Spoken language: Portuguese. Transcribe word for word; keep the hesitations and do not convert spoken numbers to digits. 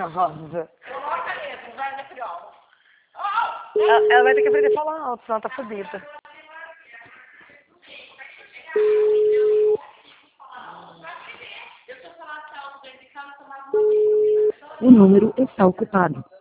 Nossa. Coloca mesmo, vai na prova. Ela, ela vai ter que aprender a falar alto, senão ela tá fodida. O número está ocupado.